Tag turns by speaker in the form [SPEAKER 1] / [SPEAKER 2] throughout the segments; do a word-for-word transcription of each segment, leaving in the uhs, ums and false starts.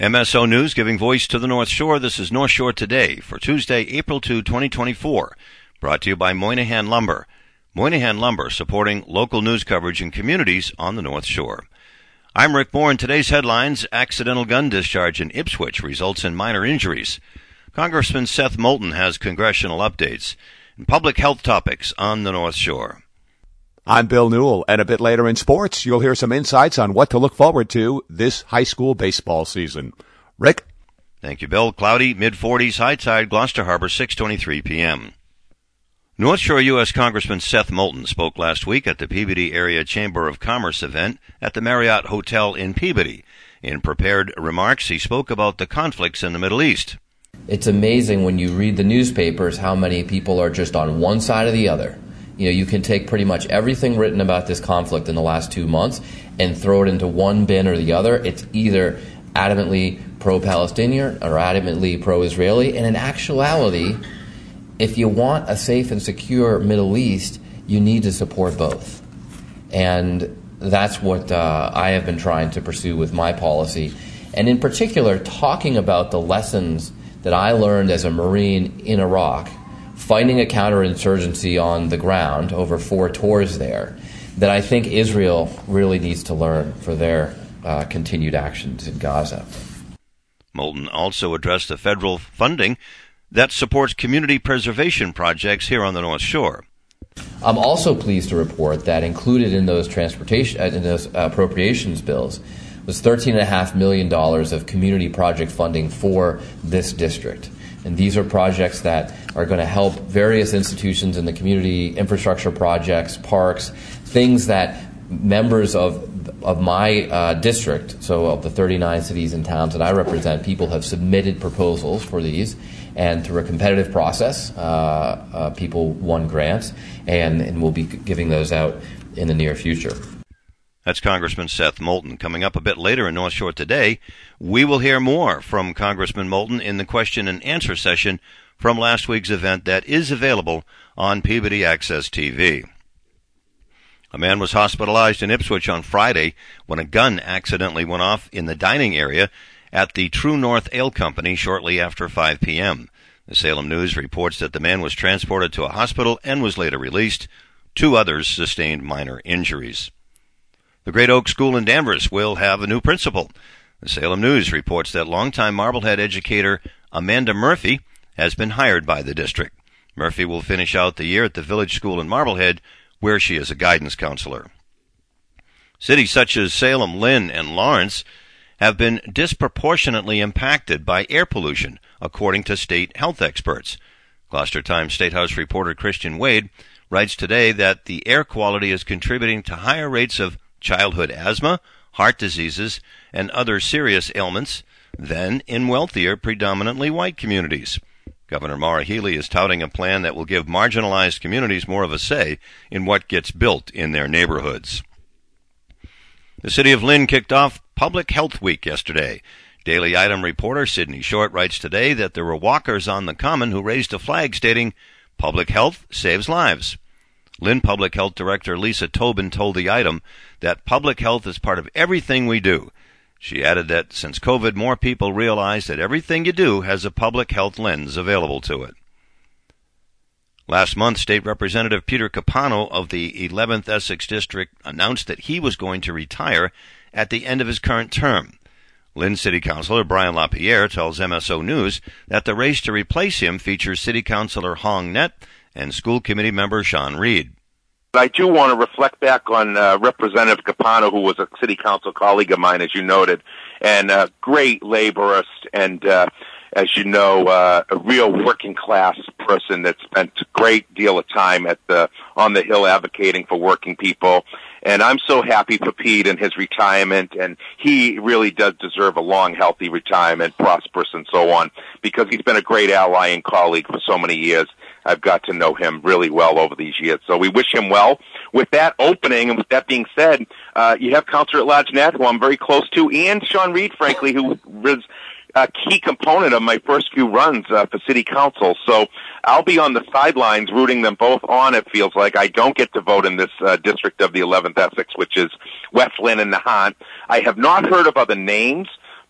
[SPEAKER 1] M S O News giving voice to the North Shore. This is North Shore Today for Tuesday, April second, twenty twenty-four. Brought to you by Moynihan Lumber. Moynihan Lumber supporting local news coverage in communities on the North Shore. I'm Rick Moore, and today's headlines: accidental gun discharge in Ipswich results in minor injuries. Congressman Seth Moulton has congressional updates and public health topics on the North Shore.
[SPEAKER 2] I'm Bill Newell, and a bit later in sports, you'll hear some insights on what to look forward to this high school baseball season. Rick?
[SPEAKER 1] Thank you, Bill. Cloudy, mid forties, high tide, Gloucester Harbor, six twenty-three p.m. North Shore U S Congressman Seth Moulton spoke last week at the Peabody Area Chamber of Commerce event at the Marriott Hotel in Peabody. In prepared remarks, he spoke about the conflicts in the Middle East.
[SPEAKER 3] It's amazing when you read the newspapers how many people are just on one side or the other. You know, you can take pretty much everything written about this conflict in the last two months and throw it into one bin or the other. It's either adamantly pro-Palestinian or adamantly pro-Israeli. And in actuality, if you want a safe and secure Middle East, you need to support both. And that's what uh, I have been trying to pursue with my policy. And in particular, talking about the lessons that I learned as a Marine in Iraq, fighting a counterinsurgency on the ground over four tours there, that I think Israel really needs to learn for their uh, continued actions in Gaza.
[SPEAKER 1] Moulton also addressed the federal funding that supports community preservation projects here on the North Shore.
[SPEAKER 3] I'm also pleased to report that included in those transportation uh, in those appropriations bills was thirteen point five million dollars of community project funding for this district. And these are projects that are going to help various institutions in the community, infrastructure projects, parks, things that members of of my uh, district, so of the thirty-nine cities and towns that I represent, people have submitted proposals for these. And through a competitive process, uh, uh, people won grants, and, and we'll be giving those out in the near future.
[SPEAKER 1] That's Congressman Seth Moulton. Coming up a bit later in North Shore Today, we will hear more from Congressman Moulton in the question and answer session from last week's event that is available on Peabody Access T V. A man was hospitalized in Ipswich on Friday when a gun accidentally went off in the dining area at the True North Ale Company shortly after five p.m. The Salem News reports that the man was transported to a hospital and was later released. Two others sustained minor injuries. The Great Oak School in Danvers will have a new principal. The Salem News reports that longtime Marblehead educator Amanda Murphy has been hired by the district. Murphy will finish out the year at the Village School in Marblehead, where she is a guidance counselor. Cities such as Salem, Lynn, and Lawrence have been disproportionately impacted by air pollution, according to state health experts. Gloucester Times State House reporter Christian Wade writes today that the air quality is contributing to higher rates of childhood asthma, heart diseases, and other serious ailments than in wealthier, predominantly white communities. Governor Maura Healey is touting a plan that will give marginalized communities more of a say in what gets built in their neighborhoods. The city of Lynn kicked off Public Health Week yesterday. Daily Item reporter Sydney Short writes today that there were walkers on the common who raised a flag stating, "Public health saves lives." Lynn Public Health Director Lisa Tobin told the Item that public health is part of everything we do. She added that since COVID, more people realize that everything you do has a public health lens available to it. Last month, State Representative Peter Capano of the eleventh Essex District announced that he was going to retire at the end of his current term. Lynn City Councilor Brian LaPierre tells M S O News that the race to replace him features City Councilor Hong Net and School Committee member Sean Reed.
[SPEAKER 4] I do want to reflect back on uh, Representative Capano, who was a city council colleague of mine, as you noted, and a great laborist and, uh, as you know, uh, a real working-class person that spent a great deal of time at the on the Hill advocating for working people. And I'm so happy for Pete and his retirement, and he really does deserve a long, healthy retirement, prosperous and so on, because he's been a great ally and colleague for so many years. I've got to know him really well over these years, so we wish him well. With that opening, and with that being said, uh, you have Councilor at-Large Nat, who I'm very close to, and Sean Reed, frankly, who was a key component of my first few runs uh, for city council. So I'll be on the sidelines rooting them both on, it feels like. I don't get to vote in this uh, district of the eleventh Essex, which is West Lynn and Nahant. I have not heard of other names,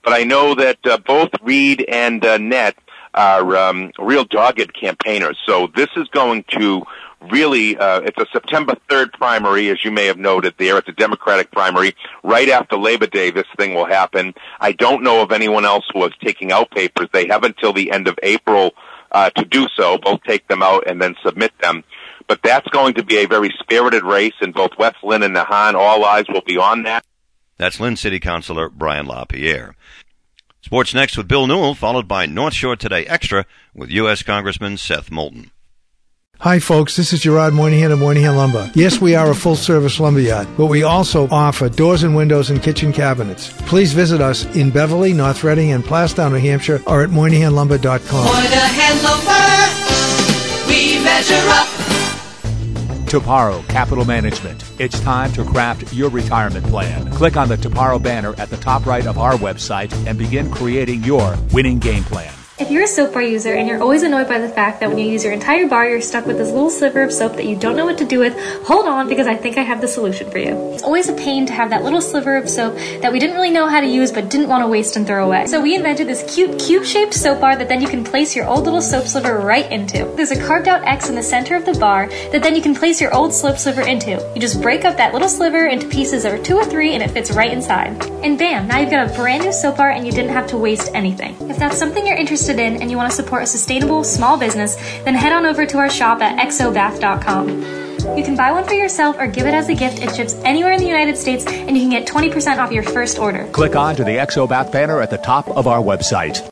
[SPEAKER 4] But I know that uh, both Reed and uh, Nett are um, real dogged campaigners. So this is going to really, uh, it's a September third primary, as you may have noted there. It's a Democratic primary. Right after Labor Day, this thing will happen. I don't know of anyone else who is taking out papers. They have until the end of April uh, to do so, both take them out and then submit them. But that's going to be a very spirited race, and both West Lynn and Nahant, all eyes will be on that.
[SPEAKER 1] That's Lynn City Councilor Brian LaPierre. Sports next with Bill Newell, followed by North Shore Today Extra with U S Congressman Seth Moulton.
[SPEAKER 5] Hi, folks. This is Gerard Moynihan of Moynihan Lumber. Yes, we are a full-service lumberyard, but we also offer doors and windows and kitchen cabinets. Please visit us in Beverly, North Reading, and Plastown, New Hampshire, or at moynihan lumber dot com.
[SPEAKER 6] Moynihan Lumber, we measure up.
[SPEAKER 2] Toparo Capital Management. It's time to craft your retirement plan. Click on the Toparo banner at the top right of our website and begin creating your winning game plan.
[SPEAKER 7] If you're a soap bar user and you're always annoyed by the fact that when you use your entire bar, you're stuck with this little sliver of soap that you don't know what to do with, hold on, because I think I have the solution for you. It's always a pain to have that little sliver of soap that we didn't really know how to use but didn't want to waste and throw away. So we invented this cute cube-shaped soap bar that then you can place your old little soap sliver right into. There's a carved out X in the center of the bar that then you can place your old soap sliver into. You just break up that little sliver into pieces of two or three and it fits right inside. And bam, now you've got a brand new soap bar and you didn't have to waste anything. If that's something you're interested in and you want to support a sustainable small business, then head on over to our shop at exobath dot com. You can buy one for yourself or give it as a gift. It ships anywhere in the United States and you can get twenty percent off your first order.
[SPEAKER 2] Click on to the Exobath banner at the top of our website.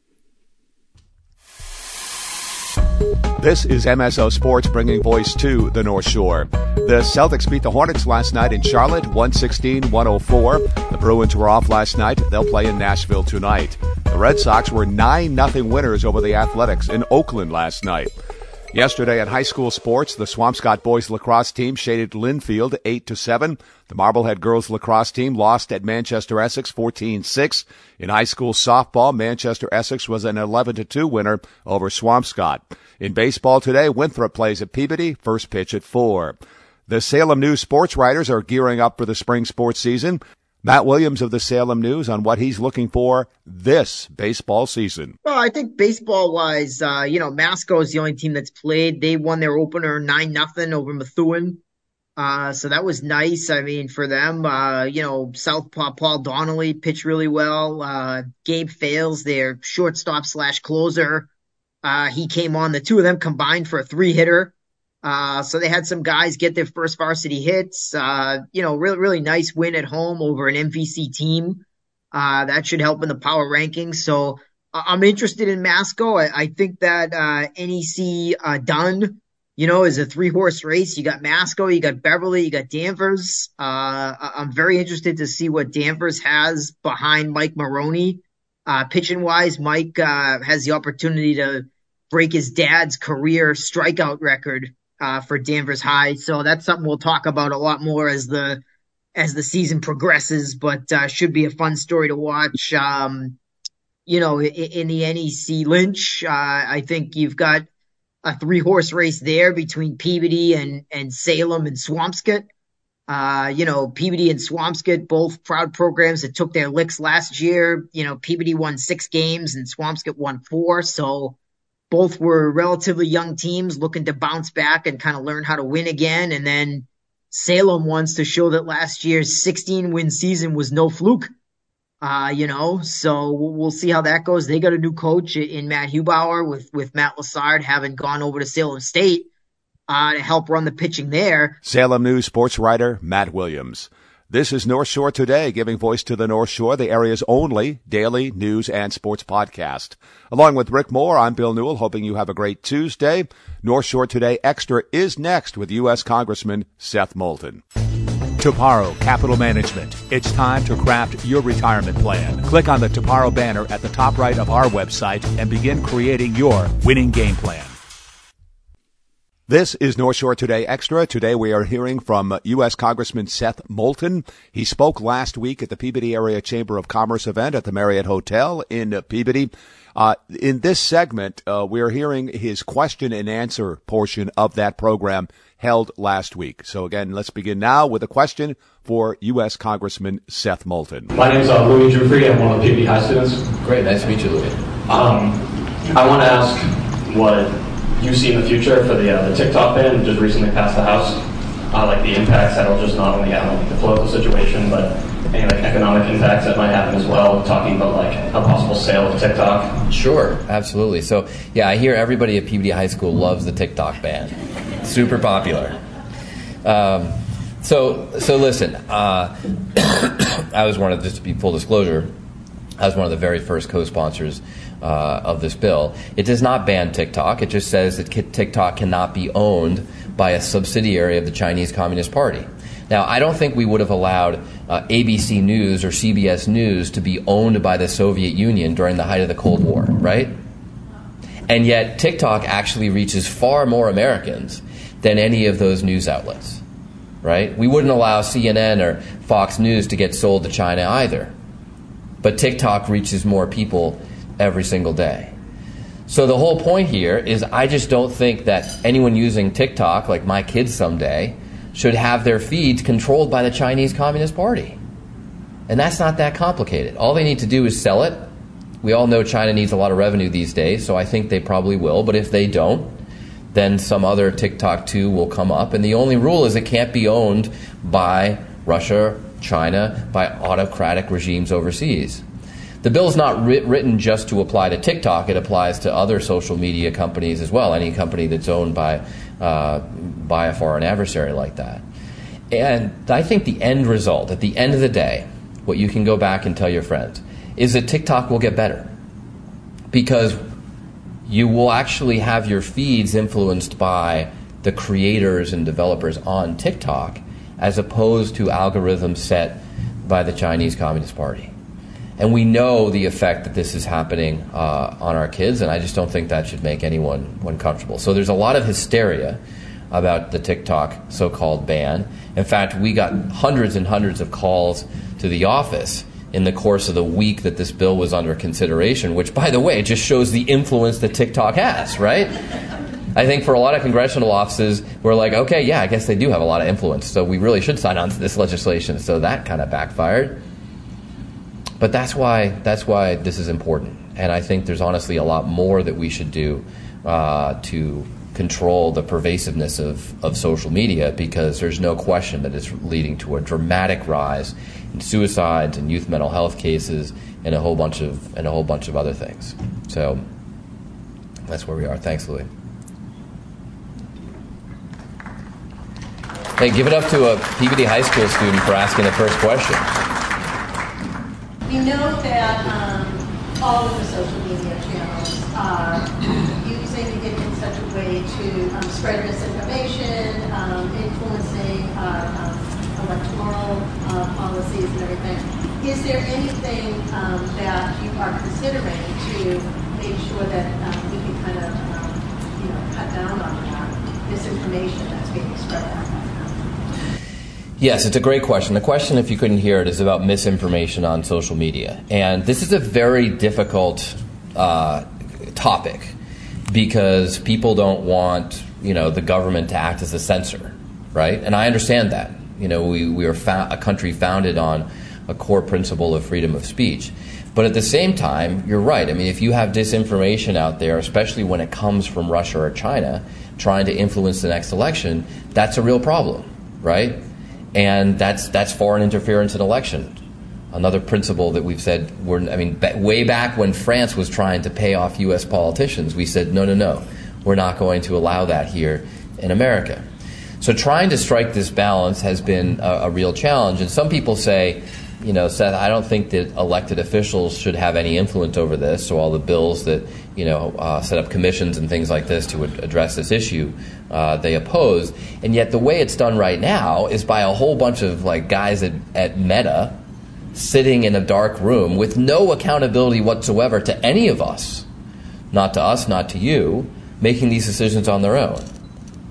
[SPEAKER 2] This is M S O Sports, bringing voice to the North Shore. The Celtics beat the Hornets last night in Charlotte, one sixteen to one oh four. The Bruins were off last night. They'll play in Nashville tonight. The Red Sox were nine nothing winners over the Athletics in Oakland last night. Yesterday at high school sports, the Swampscott boys lacrosse team shaded Linfield eight to seven. The Marblehead girls lacrosse team lost at Manchester Essex fourteen six. In high school softball, Manchester Essex was an eleven to two winner over Swampscott. In baseball today, Winthrop plays at Peabody, first pitch at four. The Salem News sports writers are gearing up for the spring sports season. Matt Williams of the Salem News on what he's looking for this baseball season.
[SPEAKER 8] Well, I think baseball-wise, uh, you know, Masco is the only team that's played. They won their opener nine nothing over Methuen. Uh, so that was nice. I mean, for them, uh, you know, Southpaw Paul Donnelly pitched really well. Uh, Gabe Fales, their shortstop slash closer, uh, he came on. The two of them combined for a three-hitter. Uh, so they had some guys get their first varsity hits. Uh, you know, really, really nice win at home over an M V C team. Uh, that should help in the power rankings. So uh, I'm interested in Masco. I, I think that, uh, N E C, uh, Dunn, you know, is a three horse race. You got Masco, you got Beverly, you got Danvers. Uh, I'm very interested to see what Danvers has behind Mike Maroney. Uh, pitching wise, Mike, uh, has the opportunity to break his dad's career strikeout record. Uh, for Danvers High. So that's something we'll talk about a lot more as the, as the season progresses, but, uh, should be a fun story to watch. Um, you know, in, in the N E C Lynch, uh, I think you've got a three horse race there between Peabody and, and Salem and Swampscott. Uh, you know, Peabody and Swampscott, both proud programs that took their licks last year. You know, Peabody won six games and Swampscott won four. So, both were relatively young teams looking to bounce back and kind of learn how to win again. And then Salem wants to show that last year's sixteen win season was no fluke. Uh, you know, so we'll see how that goes. They got a new coach in Matt Hubauer with, with Matt Lassard having gone over to Salem State, uh, to help run the pitching there.
[SPEAKER 2] Salem News sports writer Matt Williams. This is North Shore Today, giving voice to the North Shore, the area's only daily news and sports podcast. Along with Rick Moore, I'm Bill Newell, hoping you have a great Tuesday. North Shore Today Extra is next with U S Congressman Seth Moulton. Toparo Capital Management. It's time to craft your retirement plan. Click on the Toparo banner at the top right of our website and begin creating your winning game plan. This is North Shore Today Extra. Today we are hearing from U S Congressman Seth Moulton. He spoke last week at the Peabody Area Chamber of Commerce event at the Marriott Hotel in Peabody. Uh, in this segment, uh, we're hearing his question and answer portion of that program held last week. So again, let's begin now with a question for U S Congressman Seth Moulton.
[SPEAKER 9] My name is uh, Louis Jufrey. I'm one of the Peabody High students.
[SPEAKER 3] Great. Nice to meet you, Louis.
[SPEAKER 9] Um, I want to ask what you see in the future for the uh, the TikTok ban just recently passed the House, uh, like the impacts that'll just not only have on like, the political situation, but any like economic impacts that might happen as well. Talking about like a possible sale of TikTok.
[SPEAKER 3] Sure, absolutely. So yeah, I hear everybody at Peabody High School loves the TikTok ban. Super popular. Um, so so listen, uh, I was one of just to be full disclosure, I was one of the very first co-sponsors Uh, of this bill. It does not ban TikTok. It just says that TikTok cannot be owned by a subsidiary of the Chinese Communist Party. Now, I don't think we would have allowed uh, A B C News or C B S News to be owned by the Soviet Union during the height of the Cold War, right? And yet TikTok actually reaches far more Americans than any of those news outlets, right? We wouldn't allow C N N or Fox News to get sold to China either. But TikTok reaches more people every single day. So the whole point here is I just don't think that anyone using TikTok, like my kids someday, should have their feeds controlled by the Chinese Communist Party. And that's not that complicated. All they need to do is sell it. We all know China needs a lot of revenue these days, so I think they probably will. But if they don't, then some other TikTok two will come up. And the only rule is it can't be owned by Russia, China, by autocratic regimes overseas. The bill is not writ- written just to apply to TikTok. It applies to other social media companies as well, any company that's owned by uh, by a foreign adversary like that. And I think the end result, at the end of the day, what you can go back and tell your friends, is that TikTok will get better. Because you will actually have your feeds influenced by the creators and developers on TikTok as opposed to algorithms set by the Chinese Communist Party. And we know the effect that this is happening uh, on our kids, and I just don't think that should make anyone uncomfortable. So there's a lot of hysteria about the TikTok so-called ban. In fact, we got hundreds and hundreds of calls to the office in the course of the week that this bill was under consideration, which, by the way, just shows the influence that TikTok has, right? I think for a lot of congressional offices, we're like, okay, yeah, I guess they do have a lot of influence, so we really should sign on to this legislation. So that kind of backfired. But that's why that's why this is important. And I think there's honestly a lot more that we should do uh, to control the pervasiveness of, of social media, because there's no question that it's leading to a dramatic rise in suicides and youth mental health cases and a whole bunch of and a whole bunch of other things. So that's where we are. Thanks, Louis. Hey, give it up to a Peabody High School student for asking the first question.
[SPEAKER 10] We know that um, all of the social media channels are using it in such a way to um, spread misinformation, um, influencing our um, electoral uh, policies and everything. Is there anything um, that you are considering to make sure that um, we can kind of, um, you know, cut down on that misinformation that's being spread out?
[SPEAKER 3] Yes, it's a great question. The question, if you couldn't hear it, is about misinformation on social media. And this is a very difficult uh, topic because people don't want, you know, the government to act as a censor, right? And I understand that. You know, we, we are fa- a country founded on a core principle of freedom of speech. But at the same time, you're right. I mean, if you have disinformation out there, especially when it comes from Russia or China, trying to influence the next election, that's a real problem, right? And that's that's foreign interference in elections. Another principle that we've said, we're, I mean, b- way back when France was trying to pay off U S politicians, we said, no, no, no, we're not going to allow that here in America. So trying to strike this balance has been a, a real challenge. And some people say, you know, Seth, I don't think that elected officials should have any influence over this. So all the bills that, you know, uh, set up commissions and things like this to ad- address this issue, uh, they oppose. And yet the way it's done right now is by a whole bunch of like guys at, at Meta sitting in a dark room with no accountability whatsoever to any of us, not to us, not to you, making these decisions on their own.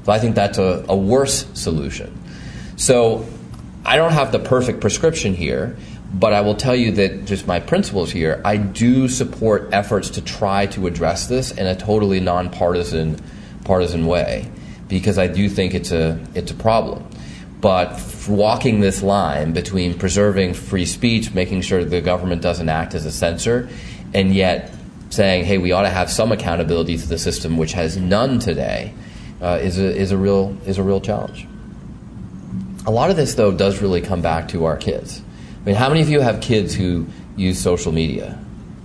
[SPEAKER 3] So I think that's a, a worse solution. So I don't have the perfect prescription here, but I will tell you that just my principles here, I do support efforts to try to address this in a totally nonpartisan partisan way, because I do think it's a it's a problem. But walking this line between preserving free speech, making sure the government doesn't act as a censor, and yet saying, hey, we ought to have some accountability to the system, which has none today, uh, is a is a real is a real challenge. A lot of this, though, does really come back to our kids. I mean, how many of you have kids who use social media?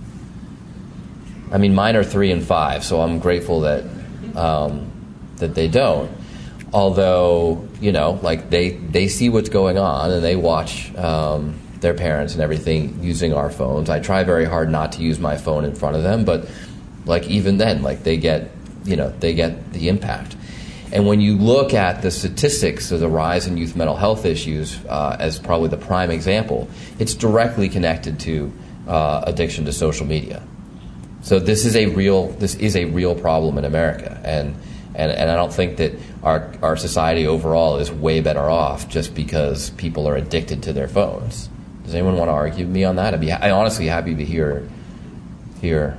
[SPEAKER 3] I mean, mine are three and five, so I'm grateful that um, that they don't. Although, you know, like they, they see what's going on and they watch um, their parents and everything using our phones. I try very hard not to use my phone in front of them, but like even then, like they get, you know, they get the impact. And when you look at the statistics of the rise in youth mental health issues uh, as probably the prime example, it's directly connected to uh, addiction to social media. So this is a real this is a real problem in America, and and, and I don't think that our our society overall is way better off just because people are addicted to their phones. Does anyone want to argue with me on that? I'd be I honestly happy to hear hear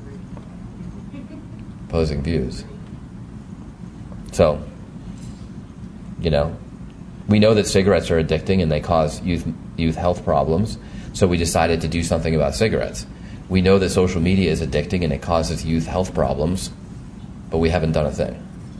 [SPEAKER 3] opposing views. So, you know, we know that cigarettes are addicting and they cause youth youth health problems, so we decided to do something about cigarettes. We know that social media is addicting and it causes youth health problems, but we haven't done a thing.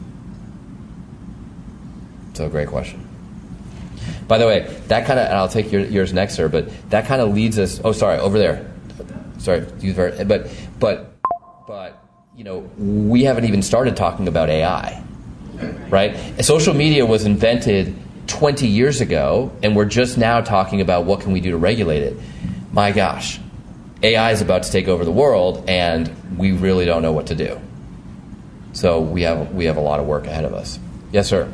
[SPEAKER 3] So, great question. By the way, that kind of, and I'll take your, yours next, sir, but that kind of leads us, oh, sorry, over there. Sorry, but, but, but, you know, we haven't even started talking about A I. Right? Social media was invented twenty years ago, and we're just now talking about what can we do to regulate it. My gosh, A I is about to take over the world, and we really don't know what to do. So we have we have a lot of work ahead of us. Yes, sir.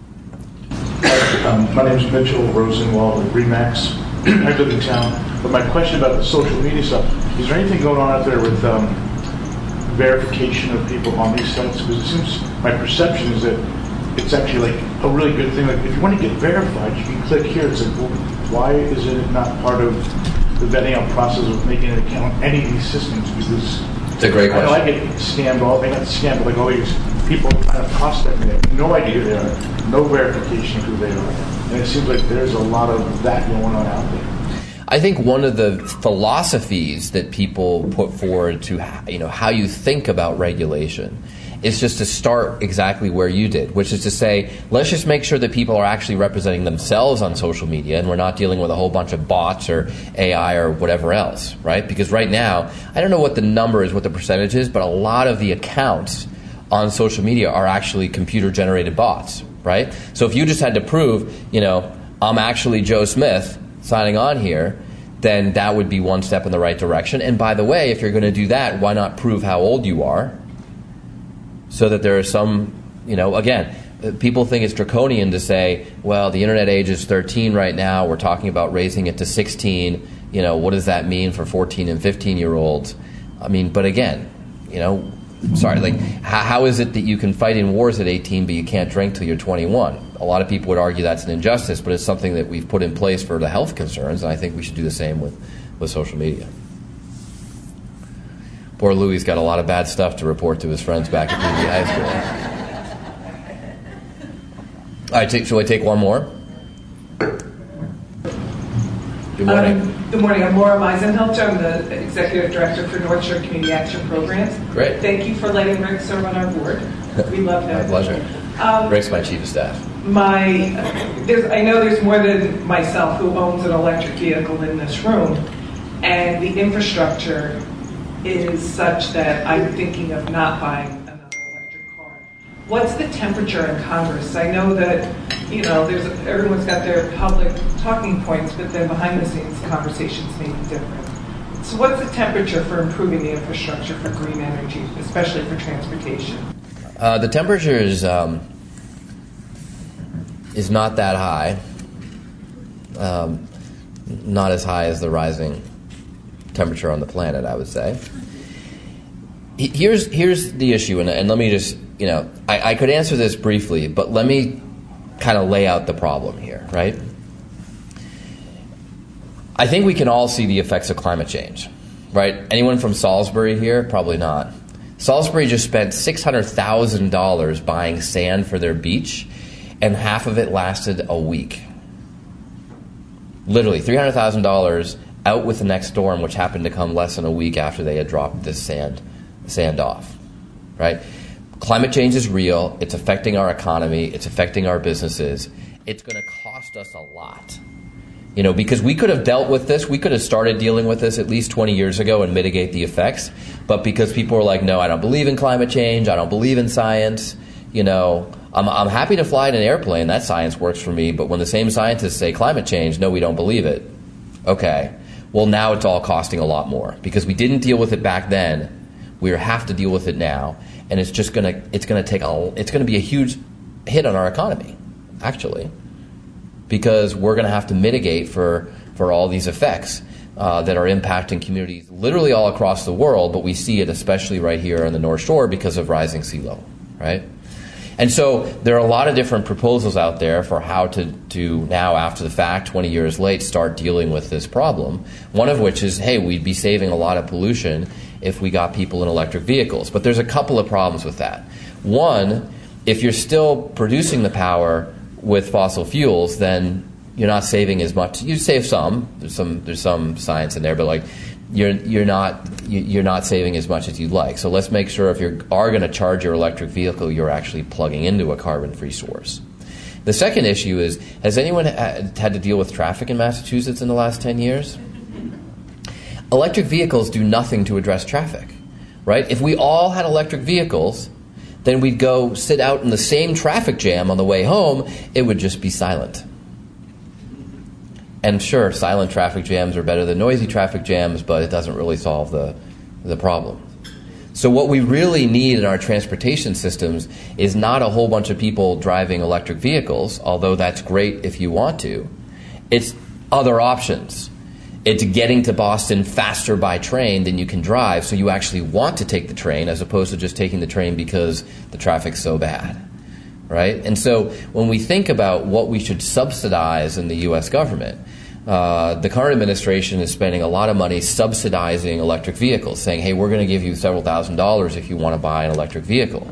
[SPEAKER 11] Um, my name is Mitchell Rosenwald with Remax. I live in town, but my question about the social media stuff: is there anything going on out there with um, verification of people on these sites? Because it seems, my perception is that it's actually like a really good thing. Like if you want to get verified, you can click here. It's like, well, why is it not part of the vetting out process of making an account on any of these systems? Because
[SPEAKER 3] it's a great question.
[SPEAKER 11] I know I get scammed all, they got scammed, but like all these people kind of prospect me. They have no idea who they are, no verification of who they are. And it seems like there's a lot of that going on out there.
[SPEAKER 3] I think one of the philosophies that people put forward to, you know, how you think about regulation is just to start exactly where you did, which is to say, let's just make sure that people are actually representing themselves on social media and we're not dealing with a whole bunch of bots or A I or whatever else, right? Because right now, I don't know what the number is, what the percentage is, but a lot of the accounts on social media are actually computer-generated bots, right? So if you just had to prove, you know, I'm actually Joe Smith signing on here, then that would be one step in the right direction. And by the way, if you're going to do that, why not prove how old you are? So that there are some, you know, again, people think it's draconian to say, well, the internet age is thirteen right now. We're talking about raising it to sixteen. You know, what does that mean for fourteen and fifteen year olds? I mean, but again, you know, sorry, like, how, how is it that you can fight in wars at eighteen, but you can't drink till you're twenty-one? A lot of people would argue that's an injustice, but it's something that we've put in place for the health concerns, and I think we should do the same with, with social media. Poor Louis got a lot of bad stuff to report to his friends back at P V High School. All right, take, shall I take one more? Good morning.
[SPEAKER 12] Um, good morning. I'm Laura Meisenhelt. I'm the Executive Director for North Shore Community Action Programs.
[SPEAKER 3] Great.
[SPEAKER 12] Thank you for letting Rick serve on our board. We love him.
[SPEAKER 3] My pleasure. Um, Rick's my chief of staff.
[SPEAKER 12] My, there's, I know there's more than myself who owns an electric vehicle in this room, and the infrastructure is such that I'm thinking of not buying another electric car. What's the temperature in Congress? I know that, you know, there's everyone's got their public talking points, but then behind the scenes conversations may be different. So what's the temperature for improving the infrastructure for green energy, especially for transportation?
[SPEAKER 3] Uh, the temperature is um, is not that high. Um, not as high as the rising temperature on the planet, I would say. Here's here's the issue, and, and let me just you know, I, I could answer this briefly, but let me kind of lay out the problem here, right? I think we can all see the effects of climate change, right? Anyone from Salisbury here? Probably not. Salisbury just spent six hundred thousand dollars buying sand for their beach, and half of it lasted a week. Literally, three hundred thousand dollars out with the next storm, which happened to come less than a week after they had dropped this sand, sand off, right? Climate change is real. It's affecting our economy. It's affecting our businesses. It's going to cost us a lot. You know, because we could have dealt with this. We could have started dealing with this at least twenty years ago and mitigate the effects. But because people were like, no, I don't believe in climate change. I don't believe in science. You know, I'm, I'm happy to fly in an airplane. That science works for me. But when the same scientists say climate change, no, we don't believe it. Okay. Well, now it's all costing a lot more because we didn't deal with it back then. We have to deal with it now. And it's just going to, it's going to take a, it's going to be a huge hit on our economy, actually, because we're going to have to mitigate for, for all these effects uh, that are impacting communities literally all across the world, but we see it especially right here on the North Shore because of rising sea level, right? And so there are a lot of different proposals out there for how to, to now, after the fact, twenty years late, start dealing with this problem. One of which is, hey, we'd be saving a lot of pollution if we got people in electric vehicles. But there's a couple of problems with that. One, if you're still producing the power with fossil fuels, then you're not saving as much. You save some. There's some there's some science in there, but like you're you're not you're not saving as much as you'd like. So let's make sure if you are going to charge your electric vehicle, you're actually plugging into a carbon-free source. The second issue is, has anyone had to deal with traffic in Massachusetts in the last ten years? Electric vehicles do nothing to address traffic, right? If we all had electric vehicles, then we'd go sit out in the same traffic jam on the way home. It would just be silent. And sure, silent traffic jams are better than noisy traffic jams, but it doesn't really solve the, the problem. So what we really need in our transportation systems is not a whole bunch of people driving electric vehicles, although that's great if you want to. It's other options. It's getting to Boston faster by train than you can drive, so you actually want to take the train as opposed to just taking the train because the traffic's so bad, right? And so when we think about what we should subsidize in the U S government, uh, the current administration is spending a lot of money subsidizing electric vehicles, saying, hey, we're going to give you several thousand dollars if you want to buy an electric vehicle.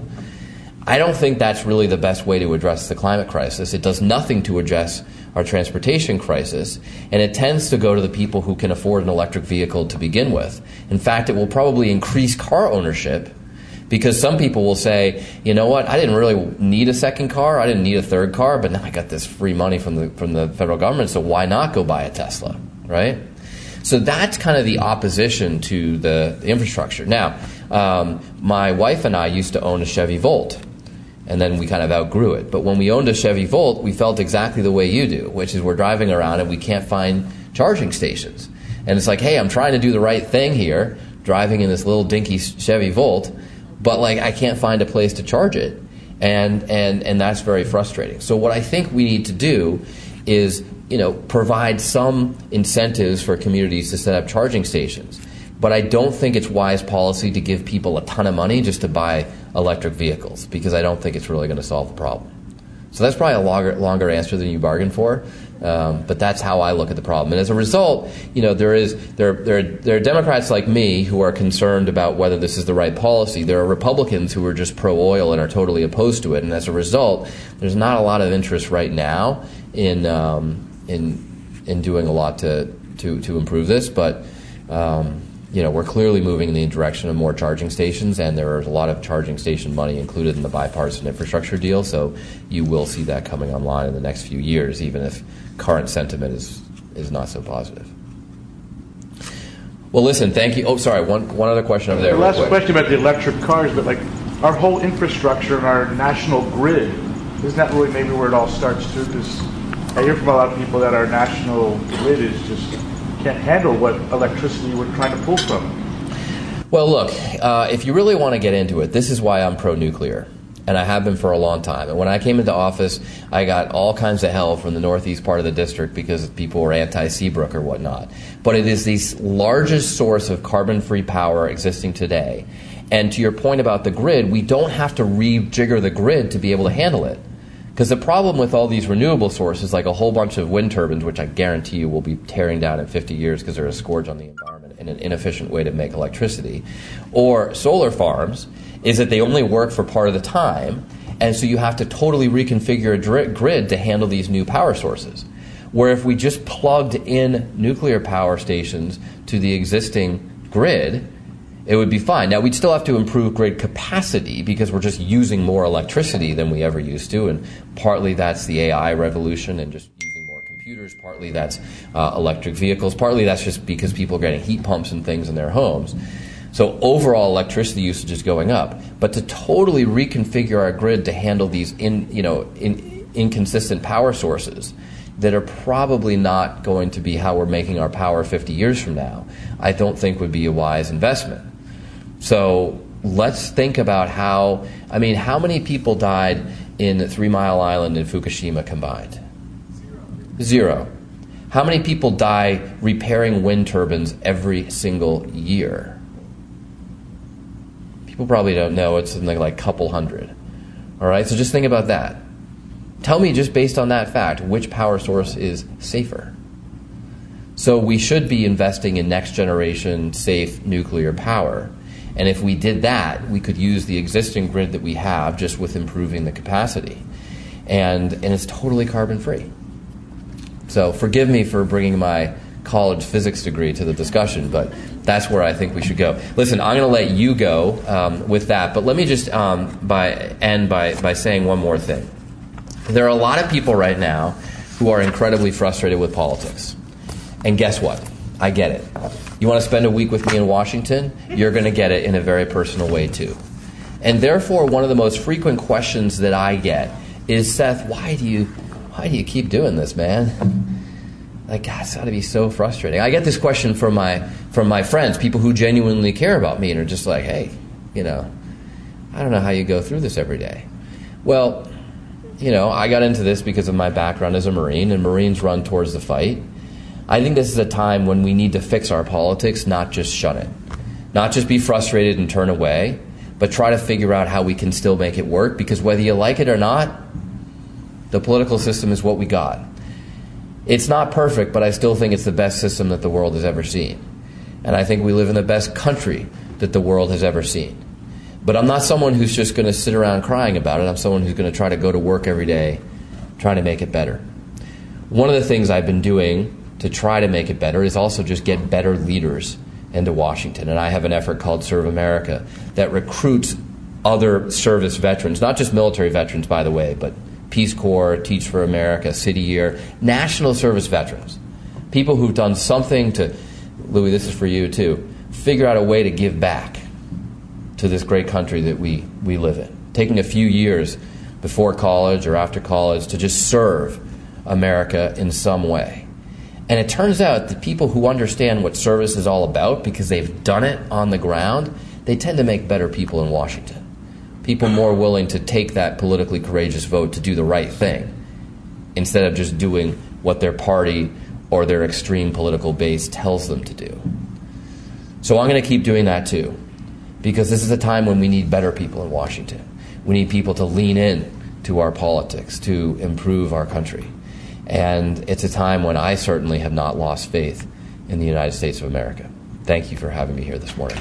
[SPEAKER 3] I don't think that's really the best way to address the climate crisis. It does nothing to address our transportation crisis, and it tends to go to the people who can afford an electric vehicle to begin with. In fact, it will probably increase car ownership because some people will say, you know what, I didn't really need a second car, I didn't need a third car, but now I got this free money from the from the federal government, so why not go buy a Tesla, right? So that's kind of the opposition to the, the infrastructure. Now, um, my wife and I used to own a Chevy Volt, and then we kind of outgrew it. But when we owned a Chevy Volt, we felt exactly the way you do, which is we're driving around and we can't find charging stations. And it's like, hey, I'm trying to do the right thing here, driving in this little dinky Chevy Volt, but like I can't find a place to charge it. And and and that's very frustrating. So what I think we need to do is, you know, provide some incentives for communities to set up charging stations. But I don't think it's wise policy to give people a ton of money just to buy electric vehicles, because I don't think it's really going to solve the problem. So that's probably a longer longer answer than you bargained for, um, but that's how I look at the problem. And as a result, you know, there is there there there are Democrats like me who are concerned about whether this is the right policy. There are Republicans who are just pro-oil and are totally opposed to it. And as a result, there's not a lot of interest right now in um, in in doing a lot to to to improve this, but. Um, You know, we're clearly moving in the direction of more charging stations, and there is a lot of charging station money included in the bipartisan infrastructure deal, so you will see that coming online in the next few years, even if current sentiment is, is not so positive. Well, listen, thank you. Oh, sorry, one, one other question over there.
[SPEAKER 11] The last question about the electric cars, but like our whole infrastructure and our national grid, isn't that really maybe where it all starts too? Because I hear from a lot of people that our national grid is just... can't handle what electricity we're trying to pull from.
[SPEAKER 3] Well, look, uh, if you really want to get into it, this is why I'm pro-nuclear, and I have been for a long time. And when I came into office, I got all kinds of hell from the northeast part of the district because people were anti-Seabrook or whatnot. But it is the largest source of carbon-free power existing today, And to your point about the grid, we don't have to rejigger the grid to be able to handle it. Because the problem with all these renewable sources, like a whole bunch of wind turbines, which I guarantee you will be tearing down in fifty years because they're a scourge on the environment and an inefficient way to make electricity, or solar farms, is that they only work for part of the time, and so you have to totally reconfigure a dr- grid to handle these new power sources. Where if we just plugged in nuclear power stations to the existing grid, it would be fine. Now, we'd still have to improve grid capacity because we're just using more electricity than we ever used to, and partly that's the A I revolution and just using more computers, partly that's uh, electric vehicles, partly that's just because people are getting heat pumps and things in their homes. So overall electricity usage is going up. But to totally reconfigure our grid to handle these in, you know, in, inconsistent power sources that are probably not going to be how we're making our power fifty years from now, I don't think would be a wise investment. So let's think about how, I mean, how many people died in Three Mile Island and Fukushima combined? Zero. Zero. How many people die repairing wind turbines every single year? People probably don't know. It's something like a couple hundred. All right, so just think about that. Tell me, just based on that fact, which power source is safer? So we should be investing in next generation safe nuclear power. And if we did that, we could use the existing grid that we have just with improving the capacity. And, and it's totally carbon free. So forgive me for bringing my college physics degree to the discussion, but that's where I think we should go. Listen, I'm going to let you go um, with that, but let me just um, by, end by, by saying one more thing. There are a lot of people right now who are incredibly frustrated with politics. And guess what? I get it. You want to spend a week with me in Washington? You're going to get it in a very personal way too. And therefore, one of the most frequent questions that I get is, Seth, why do you why do you keep doing this, man? Like, God, it's got to be so frustrating. I get this question from my from my friends, people who genuinely care about me and are just like, hey, you know, I don't know how you go through this every day. Well, you know, I got into this because of my background as a Marine, and Marines run towards the fight. I think this is a time when we need to fix our politics, not just shun it. Not just be frustrated and turn away, but try to figure out how we can still make it work, because whether you like it or not, the political system is what we got. It's not perfect, but I still think it's the best system that the world has ever seen. And I think we live in the best country that the world has ever seen. But I'm not someone who's just going to sit around crying about it. I'm someone who's going to try to go to work every day, trying to make it better. One of the things I've been doing to try to make it better is also just get better leaders into Washington. And I have an effort called Serve America that recruits other service veterans, not just military veterans, by the way, but Peace Corps, Teach for America, City Year, national service veterans, people who've done something to, Louis, this is for you too, figure out a way to give back to this great country that we, we live in. Taking a few years before college or after college to just serve America in some way. And it turns out that people who understand what service is all about because they've done it on the ground, they tend to make better people in Washington. People more willing to take that politically courageous vote to do the right thing instead of just doing what their party or their extreme political base tells them to do. So I'm going to keep doing that too, because this is a time when we need better people in Washington. We need people to lean in to our politics, to improve our country. And it's a time when I certainly have not lost faith in the United States of America. Thank you for having me here this morning.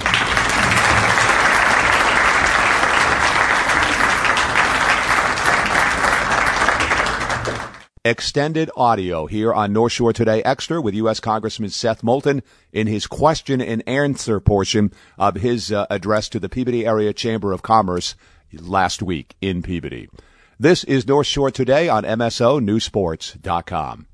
[SPEAKER 2] Extended audio here on North Shore Today Extra with U S Congressman Seth Moulton in his question and answer portion of his uh, address to the Peabody Area Chamber of Commerce last week in Peabody. This is North Shore Today on M S O News Sports dot com.